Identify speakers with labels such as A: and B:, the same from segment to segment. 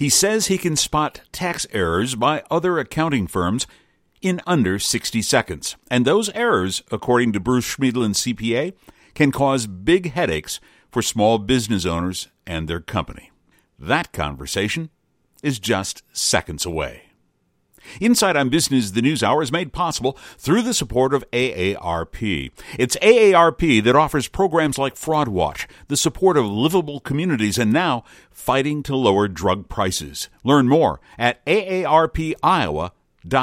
A: He says he can spot tax errors by other accounting firms in under 60 seconds. And those errors, according to Bruce Schmiedlin, CPA, can cause big headaches for small business owners and their company. That conversation is just seconds away. Inside on Business, the News Hour is made possible through the support of AARP. It's AARP that offers programs like Fraud Watch, the support of livable communities, and now fighting to lower drug prices. Learn more at aarpiowa.org.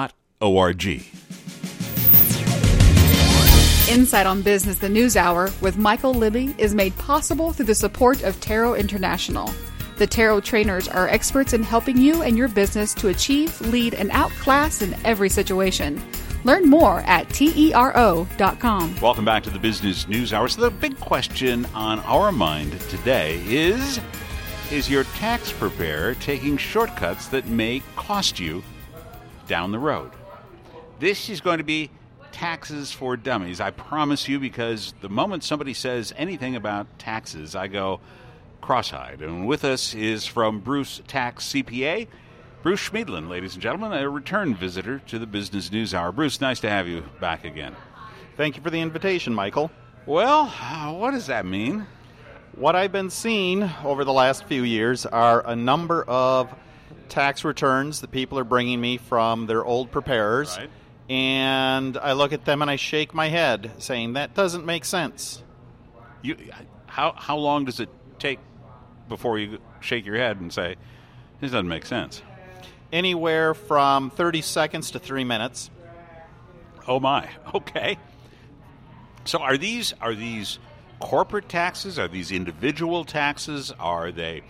B: Inside on Business, the News Hour with Michael Libby is made possible through the support of Tarot International. The Tarot trainers are experts in helping you and your business to achieve, lead, and outclass in every situation. Learn more at tero.com.
A: Welcome back to the Business News Hour. So the big question on our mind today is your tax preparer taking shortcuts that may cost you down the road? This is going to be taxes for dummies, I promise you, because the moment somebody says anything about taxes, I go cross-eyed. And with us is from Bruce Tax CPA, Bruce Schmiedlin, ladies and gentlemen, a return visitor to the Business News Hour. Bruce, nice to have you back again.
C: Thank you for the invitation, Michael.
A: Well, what does that mean?
C: What I've been seeing over the last few years are a number of tax returns that people are bringing me from their old preparers.
A: Right.
C: And I look at them and I shake my head, saying, that doesn't make sense.
A: How long does it take before you shake your head and say, this doesn't make sense?
C: Anywhere from 30 seconds to 3 minutes.
A: Oh, my. Okay. So are these corporate taxes? Are these individual taxes? Are they,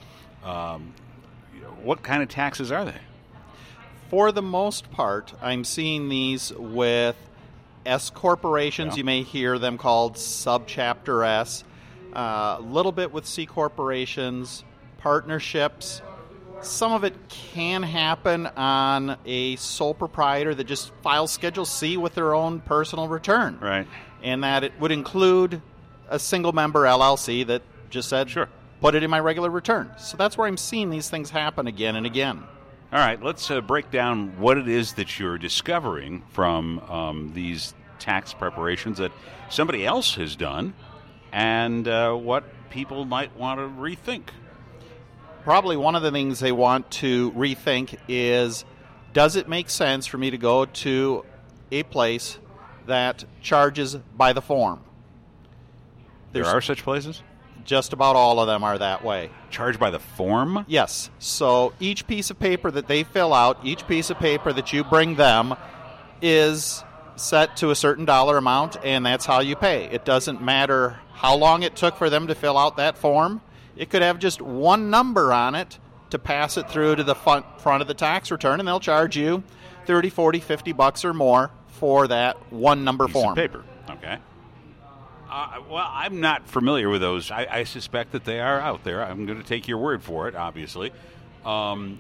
A: what kind of taxes are they?
C: For the most part, I'm seeing these with S corporations.
A: Yeah.
C: You may hear them called Subchapter S. A little bit with C corporations, partnerships. Some of it can happen on a sole proprietor that just files Schedule C with their own personal return.
A: Right.
C: And that it would include a single-member LLC that just said,
A: sure,
C: put it in my regular return. So that's where I'm seeing these things happen again and again.
A: All right, let's break down what it is that you're discovering from these tax preparations that somebody else has done and what people might want to rethink.
C: Probably one of the things they want to rethink is, does it make sense for me to go to a place that charges by the form?
A: There are such places?
C: Just about all of them are that way.
A: Charged by the form?
C: Yes. So each piece of paper that they fill out, each piece of paper that you bring them is set to a certain dollar amount, and that's how you pay. It doesn't matter how long it took for them to fill out that form. It could have just one number on it to pass it through to the front of the tax return, and they'll charge you $30, $40, $50 or more for that one number
A: piece
C: form.
A: Of paper. Okay. Well, I'm not familiar with those. I suspect that they are out there. I'm going to take your word for it, obviously. So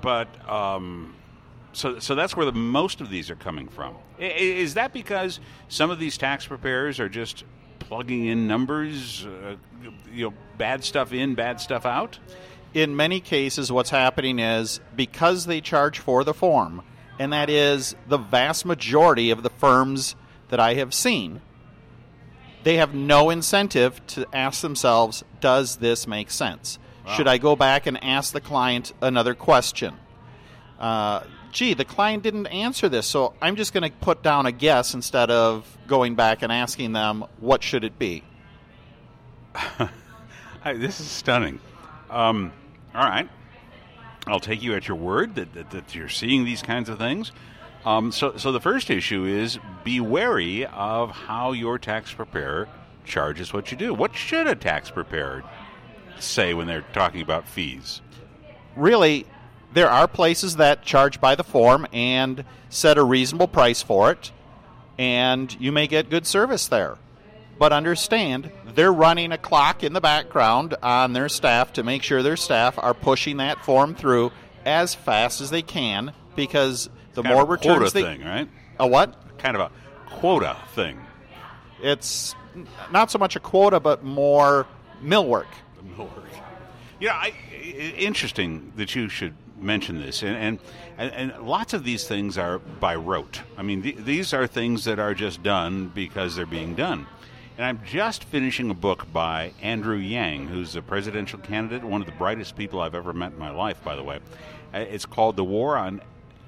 A: that's where most of these are coming from. Is that because some of these tax preparers are just plugging in numbers, bad stuff in, bad stuff out?
C: In many cases, what's happening is because they charge for the form, and that is the vast majority of the firms that I have seen, they have no incentive to ask themselves, does this make sense? Wow. Should I go back and ask the client another question? The client didn't answer this, so I'm just going to put down a guess instead of going back and asking them, what should it be?
A: This is stunning. All right. I'll take you at your word that you're seeing these kinds of things. So the first issue is be wary of how your tax preparer charges what you do. What should a tax preparer say when they're talking about fees?
C: Really, there are places that charge by the form and set a reasonable price for it, and you may get good service there. But understand, they're running a clock in the background on their staff to make sure their staff are pushing that form through as fast as they can, because the
A: kind
C: more
A: of a
C: returns
A: quota thing, right?
C: A what?
A: Kind of a quota thing.
C: It's not so much a quota, but more millwork.
A: Millwork. Yeah, interesting that you should mention this, and lots of these things are by rote. I mean, these are things that are just done because they're being done. And I'm just finishing a book by Andrew Yang, who's a presidential candidate, one of the brightest people I've ever met in my life, by the way. It's called The War on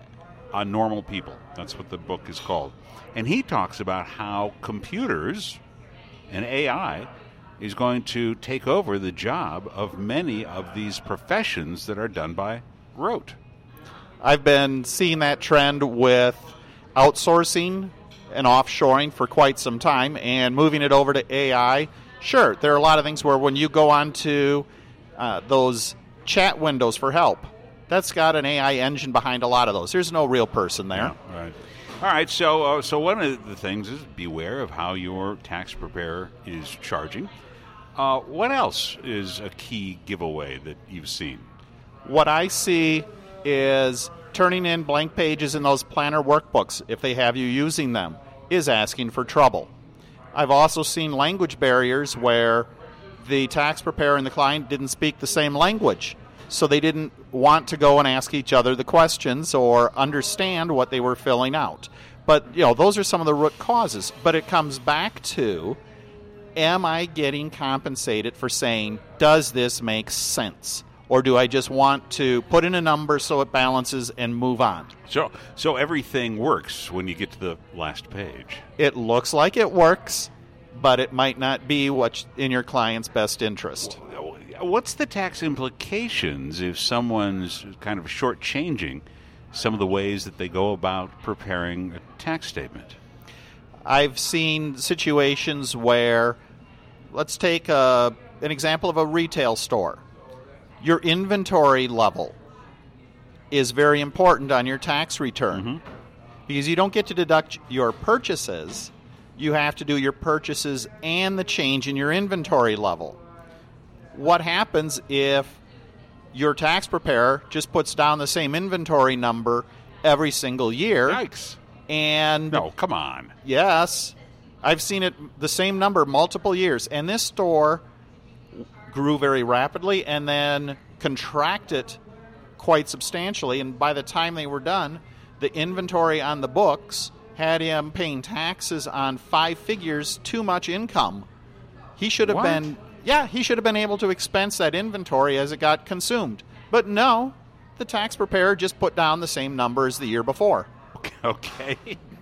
A: Normal People. That's what the book is called. And he talks about how computers and AI is going to take over the job of many of these professions that are done by rote.
C: I've been seeing that trend with outsourcing and offshoring for quite some time, and moving it over to AI. Sure, there are a lot of things where when you go onto those chat windows for help, that's got an AI engine behind a lot of those. There's no real person there.
A: Yeah, right. All right, so one of the things is beware of how your tax preparer is charging. What else is a key giveaway that you've seen?
C: What I see is turning in blank pages in those planner workbooks, if they have you using them, is asking for trouble. I've also seen language barriers where the tax preparer and the client didn't speak the same language, so they didn't want to go and ask each other the questions or understand what they were filling out. But, those are some of the root causes. But it comes back to, am I getting compensated for saying, does this make sense? Or do I just want to put in a number so it balances and move on?
A: So everything works when you get to the last page.
C: It looks like it works, but it might not be what's in your client's best interest.
A: What's the tax implications if someone's kind of shortchanging some of the ways that they go about preparing a tax statement?
C: I've seen situations where, let's take an example of a retail store. Your inventory level is very important on your tax return because you don't get to deduct your purchases. You have to do your purchases and the change in your inventory level. What happens if your tax preparer just puts down the same inventory number every single year?
A: Yikes.
C: And
A: no, come on.
C: Yes. I've seen it the same number multiple years. And this store grew very rapidly and then contracted quite substantially. And by the time they were done, the inventory on the books had him paying taxes on 5 figures too much income. He should have been... Yeah, he should have been able to expense that inventory as it got consumed. But no, the tax preparer just put down the same number as the year before.
A: Okay.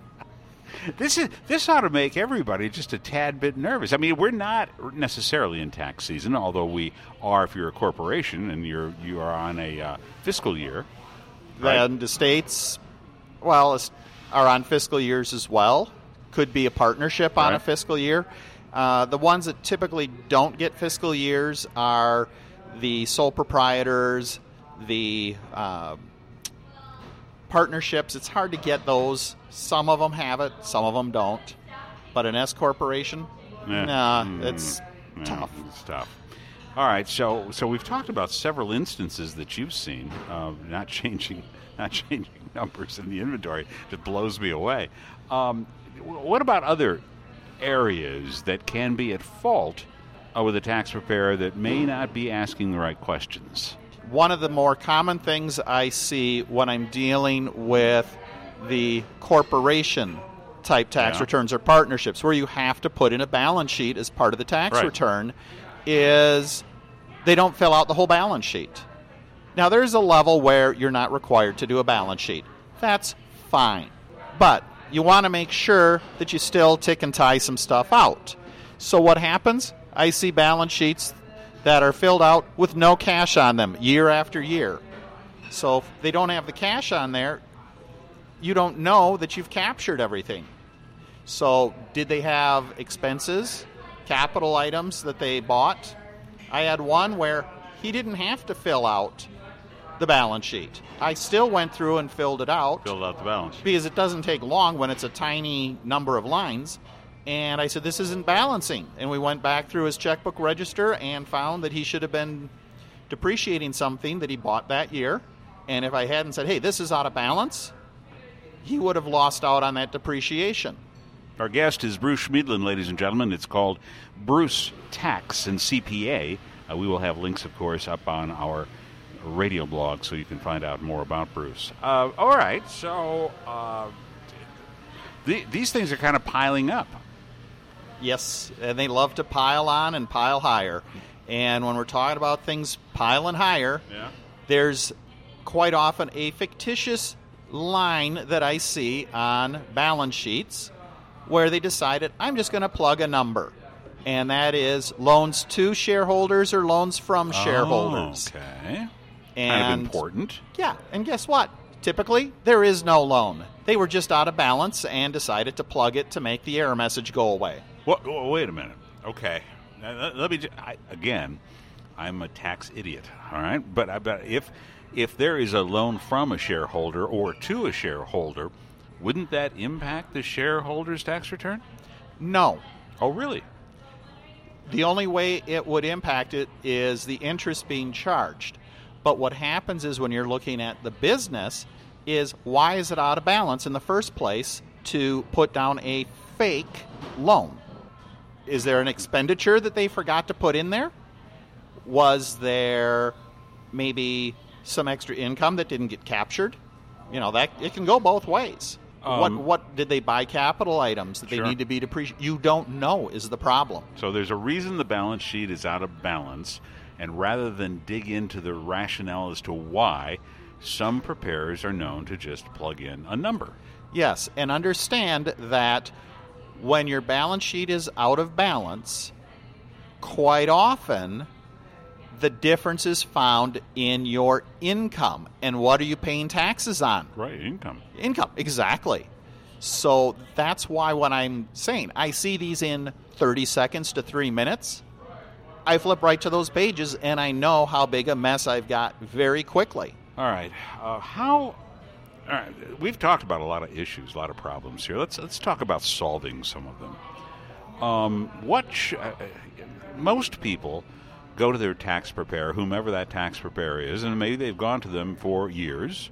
A: This ought to make everybody just a tad bit nervous. I mean, we're not necessarily in tax season, although we are if you're a corporation and you are on a fiscal year.
C: Right? And the states, are on fiscal years as well. Could be a partnership on a fiscal year. The ones that typically don't get fiscal years are the sole proprietors, the partnerships. It's hard to get those. Some of them have it, some of them don't. But an S corporation, it's tough.
A: It's tough. All right, so we've talked about several instances that you've seen of not changing numbers in the inventory. It blows me away. What about other areas that can be at fault with a tax preparer that may not be asking the right questions?
C: One of the more common things I see when I'm dealing with the corporation type tax returns or partnerships where you have to put in a balance sheet as part of the tax return is they don't fill out the whole balance sheet. Now, there's a level where you're not required to do a balance sheet. That's fine. But you want to make sure that you still tick and tie some stuff out. So what happens? I see balance sheets that are filled out with no cash on them year after year. So if they don't have the cash on there, you don't know that you've captured everything. So did they have expenses, capital items that they bought? I had one where he didn't have to fill out the balance sheet. I still went through and filled it out.
A: Filled out the balance sheet.
C: Because it doesn't take long when it's a tiny number of lines. And I said, this isn't balancing. And we went back through his checkbook register and found that he should have been depreciating something that he bought that year. And if I hadn't said, hey, this is out of balance, he would have lost out on that depreciation.
A: Our guest is Bruce Schmiedlin, ladies and gentlemen. It's called Bruce Tax and CPA. We will have links, of course, up on our radio blog so you can find out more about Bruce. All right, so these things are kind of piling up.
C: Yes, and they love to pile on and pile higher. And when we're talking about things piling higher, there's quite often a fictitious line that I see on balance sheets where they decided, I'm just going to plug a number. And that is loans to shareholders or loans from shareholders.
A: Okay.
C: And
A: kind of important.
C: Yeah, and guess what? Typically, there is no loan. They were just out of balance and decided to plug it to make the error message go away.
A: Well, wait a minute. Okay. Now, let me again, I'm a tax idiot, all right? But if there is a loan from a shareholder or to a shareholder, wouldn't that impact the shareholder's tax return?
C: No.
A: Oh, really?
C: The only way it would impact it is the interest being charged. But what happens is when you're looking at the business is why is it out of balance in the first place to put down a fake loan? Is there an expenditure that they forgot to put in there? Was there maybe some extra income that didn't get captured? You know, that it can go both ways. What did they buy capital items that they need to be depreciated? You don't know is the problem.
A: So there's a reason the balance sheet is out of balance, and rather than dig into the rationale as to why, some preparers are known to just plug in a number.
C: Yes, and understand that when your balance sheet is out of balance, quite often the difference is found in your income. And what are you paying taxes on?
A: Right, income.
C: Income, exactly. So that's why when I'm saying I see these in 30 seconds to 3 minutes, I flip right to those pages and I know how big a mess I've got very quickly.
A: All right. All right. We've talked about a lot of issues, a lot of problems here. Let's talk about solving some of them. Most people go to their tax preparer, whomever that tax preparer is, and maybe they've gone to them for years,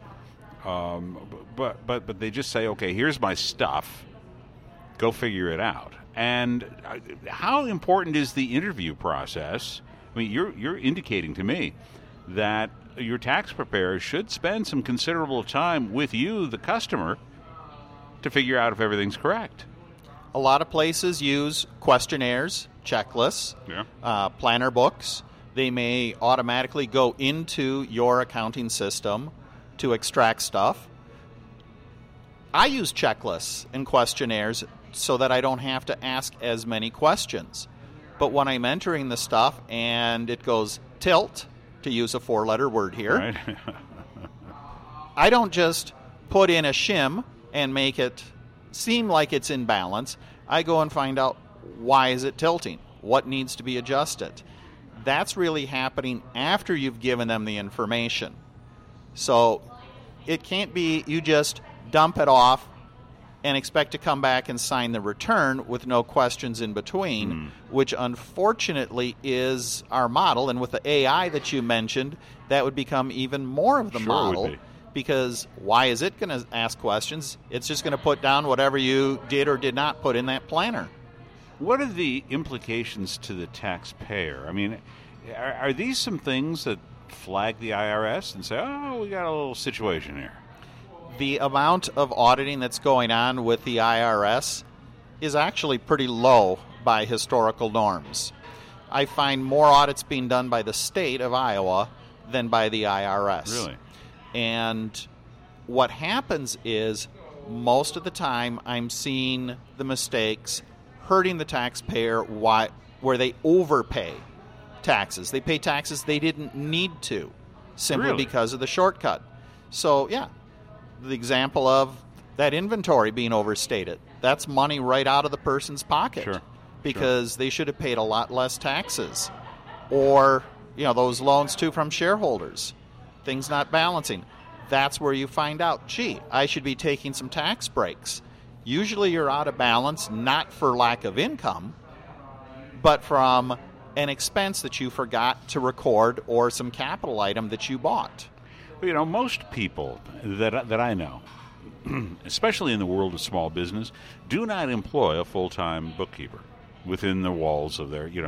A: but they just say, okay, here's my stuff, go figure it out. And how important is the interview process? I mean, you're indicating to me that your tax preparer should spend some considerable time with you, the customer, to figure out if everything's correct.
C: A lot of places use questionnaires, checklists, planner books. They may automatically go into your accounting system to extract stuff. I use checklists and questionnaires so that I don't have to ask as many questions. But when I'm entering the stuff and it goes tilt, to use a 4-letter word here,
A: right.
C: I don't just put in a shim and make it seem like it's in balance. I go and find out why is it tilting, what needs to be adjusted. That's really happening after you've given them the information. So it can't be you just dump it off and expect to come back and sign the return with no questions in between, which unfortunately is our model. And with the AI that you mentioned, that would become even more of the model. Because why is it going to ask questions? It's just going to put down whatever you did or did not put in that planner.
A: What are the implications to the taxpayer? I mean, are these some things that flag the IRS and say, oh, we got a little situation here?
C: The amount of auditing that's going on with the IRS is actually pretty low by historical norms. I find more audits being done by the state of Iowa than by the IRS.
A: Really?
C: And what happens is most of the time I'm seeing the mistakes hurting the taxpayer where they overpay taxes. They pay taxes they didn't need to simply because of the shortcut. So, yeah. The example of that inventory being overstated. That's money right out of the person's pocket because they should have paid a lot less taxes. Or, those loans too from shareholders. Things not balancing. That's where you find out, gee, I should be taking some tax breaks. Usually you're out of balance, not for lack of income, but from an expense that you forgot to record or some capital item that you bought.
A: Most people that I know, especially in the world of small business, do not employ a full-time bookkeeper within the walls of their,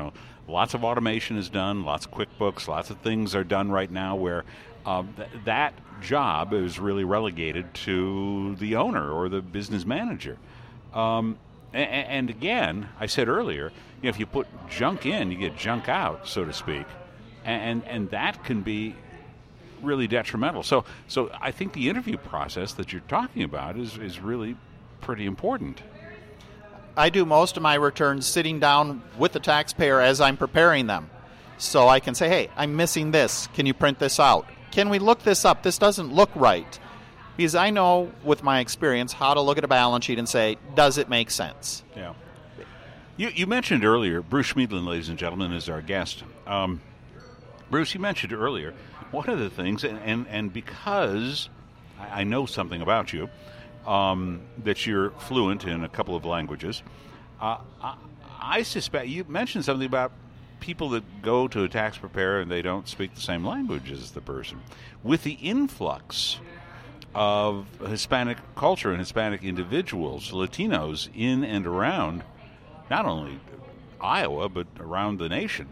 A: lots of automation is done, lots of QuickBooks, lots of things are done right now where that job is really relegated to the owner or the business manager. And again, I said earlier, if you put junk in, you get junk out, so to speak, and that can be really detrimental. So I think the interview process that you're talking about is really pretty important.
C: I do most of my returns sitting down with the taxpayer as I'm preparing them. So I can say, hey, I'm missing this. Can you print this out? Can we look this up? This doesn't look right. Because I know, with my experience, how to look at a balance sheet and say, does it make sense?
A: Yeah. You mentioned earlier, Bruce Schmiedlin, ladies and gentlemen, is our guest. Bruce, you mentioned earlier, one of the things, and because I know something about you, that you're fluent in a couple of languages, I suspect you mentioned something about people that go to a tax preparer and they don't speak the same language as the person. With the influx of Hispanic culture and Hispanic individuals, Latinos, in and around not only Iowa but around the nation,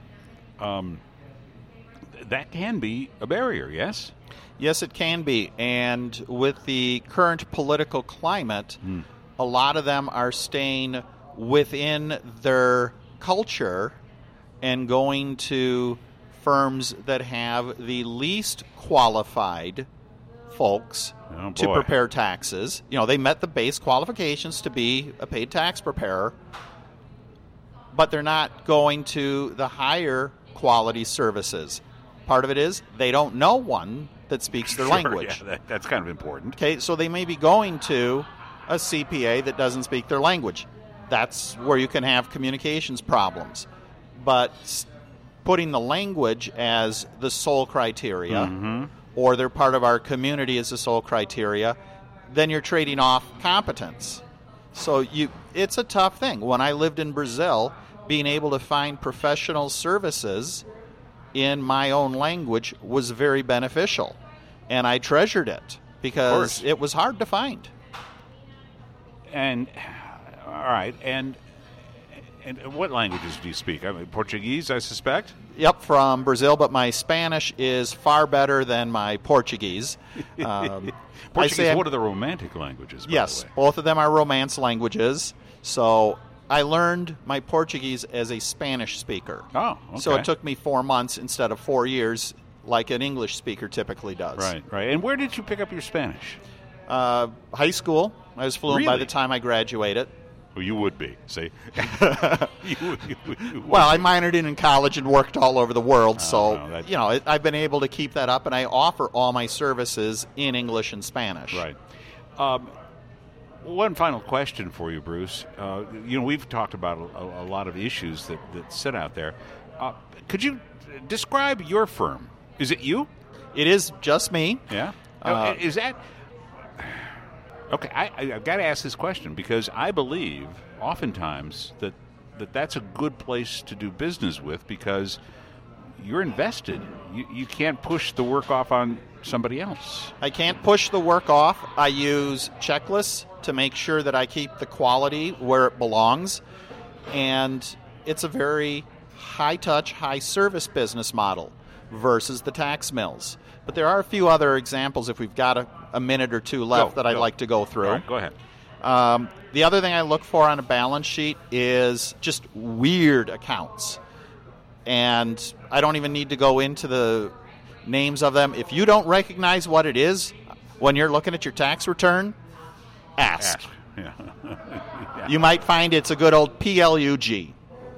A: that can be a barrier, yes?
C: Yes, it can be. And with the current political climate, a lot of them are staying within their culture and going to firms that have the least qualified folks to prepare taxes. They met the base qualifications to be a paid tax preparer, but they're not going to the higher quality services. Part of it is they don't know one that speaks their language.
A: Yeah, that's kind of important.
C: Okay, so they may be going to a CPA that doesn't speak their language. That's where you can have communications problems. But putting the language as the sole criteria, or they're part of our community as the sole criteria, then you're trading off competence. So it's a tough thing. When I lived in Brazil, being able to find professional services in my own language was very beneficial, and I treasured it because it was hard to find.
A: And all right, and what languages do you speak? I mean, Portuguese, I suspect.
C: Yep, from Brazil, but my Spanish is far better than my Portuguese.
A: Portuguese, what are the romantic languages? By
C: yes,
A: the way?
C: Both of them are Romance languages. So I learned my Portuguese as a Spanish speaker.
A: Oh, okay.
C: So it took me 4 months instead of 4 years, like an English speaker typically does.
A: Right. And where did you pick up your Spanish?
C: High school. I was fluent by
A: Really?
C: the time I graduated.
A: Well, you would be, see? you
C: Well, I minored in college and worked all over the world, I've been able to keep that up, and I offer all my services in English and Spanish.
A: Right. One final question for you, Bruce. We've talked about a lot of issues that sit out there. Could you describe your firm? Is it you?
C: It is just me.
A: Yeah. Is that... Okay, I've got to ask this question because I believe oftentimes that's a good place to do business with because you're invested. You can't push the work off on somebody else.
C: I can't push the work off. I use checklists to make sure that I keep the quality where it belongs. And it's a very high-touch, high-service business model versus the tax mills. But there are a few other examples, if we've got a minute or two left, that I'd like to go through.
A: All right, go ahead.
C: The other thing I look for on a balance sheet is just weird accounts. And I don't even need to go into the names of them. If you don't recognize what it is when you're looking at your tax return, ask.
A: Yeah. Yeah.
C: You might find it's a good old PLUG.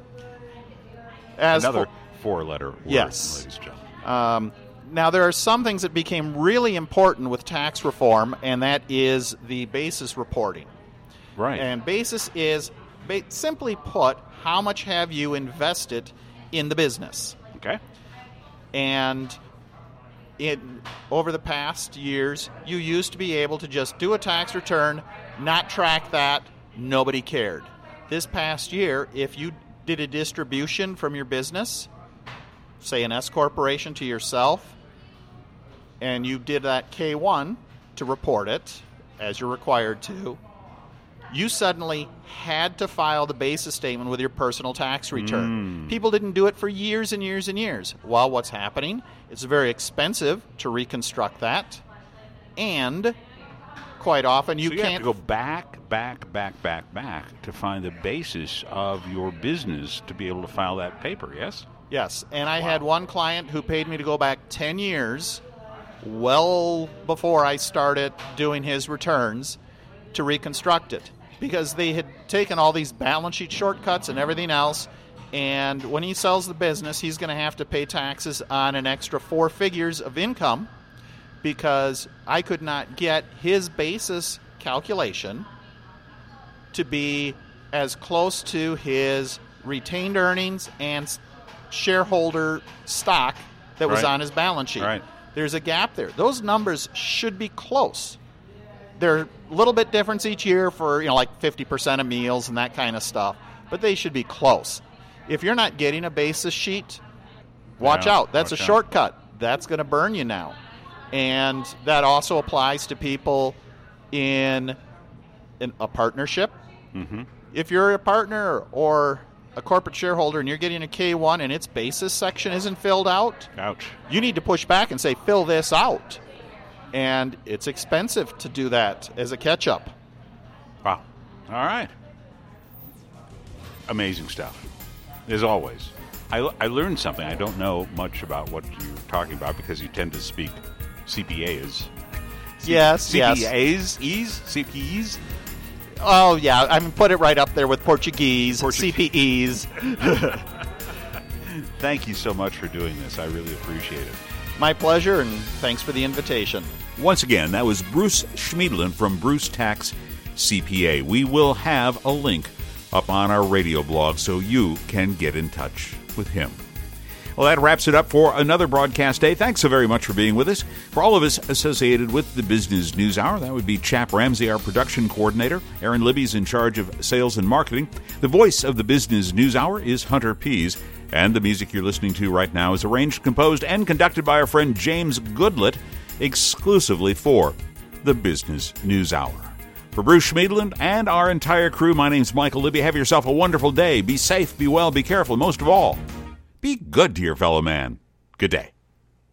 A: Another four-letter word,
C: yes.
A: ladies and gentlemen.
C: Now, there are some things that became really important with tax reform, and that is the basis reporting.
A: Right.
C: And basis is, simply put, how much have you invested in the business?
A: Okay.
C: And over the past years, you used to be able to just do a tax return, not track that, nobody cared. This past year, if you did a distribution from your business, say an S corporation to yourself, and you did that K1 to report it, as you're required to, you suddenly had to file the basis statement with your personal tax return. People didn't do it for years and years and years. Well, what's happening? It's very expensive to reconstruct that, and quite often you
A: so
C: can't
A: have to go back to find the basis of your business to be able to file that paper, yes?
C: Yes, and I had one client who paid me to go back 10 years, well before I started doing his returns, to reconstruct it, because they had taken all these balance sheet shortcuts and everything else, and when he sells the business, he's going to have to pay taxes on an extra 4 figures of income, because I could not get his basis calculation to be as close to his retained earnings and shareholder stock that was on his balance sheet.
A: Right.
C: There's a gap there. Those numbers should be close. They're a little bit different each year for, like 50% of meals and that kind of stuff, but they should be close. If you're not getting a basis sheet, watch out. That's a shortcut. That's going to burn you now. And that also applies to people in a partnership.
A: Mm-hmm.
C: If you're a partner or a corporate shareholder and you're getting a K-1 and its basis section isn't filled out,
A: ouch,
C: you need to push back and say, fill this out. And it's expensive to do that as a catch-up.
A: Wow. All right. Amazing stuff, as always. I learned something. I don't know much about what you're talking about because you tend to speak CPAs.
C: Yes,
A: CPAs? CPEs?
C: Oh, yeah. I mean, put it right up there with Portuguese. CPEs.
A: Thank you so much for doing this. I really appreciate it.
C: My pleasure, and thanks for the invitation.
A: Once again, that was Bruce Schmiedlin from Bruce Tax CPA. We will have a link up on our radio blog so you can get in touch with him. Well, that wraps it up for another broadcast day. Thanks so very much for being with us. For all of us associated with the Business News Hour, that would be Chap Ramsey, our production coordinator. Aaron Libby's in charge of sales and marketing. The voice of the Business News Hour is Hunter Pease. And the music you're listening to right now is arranged, composed, and conducted by our friend James Goodlett, exclusively for the Business News Hour. For Bruce Schmiedlin and our entire crew, my name's Michael Libby. Have yourself a wonderful day. Be safe, be well, be careful, and most of all, be good to your fellow man. Good day.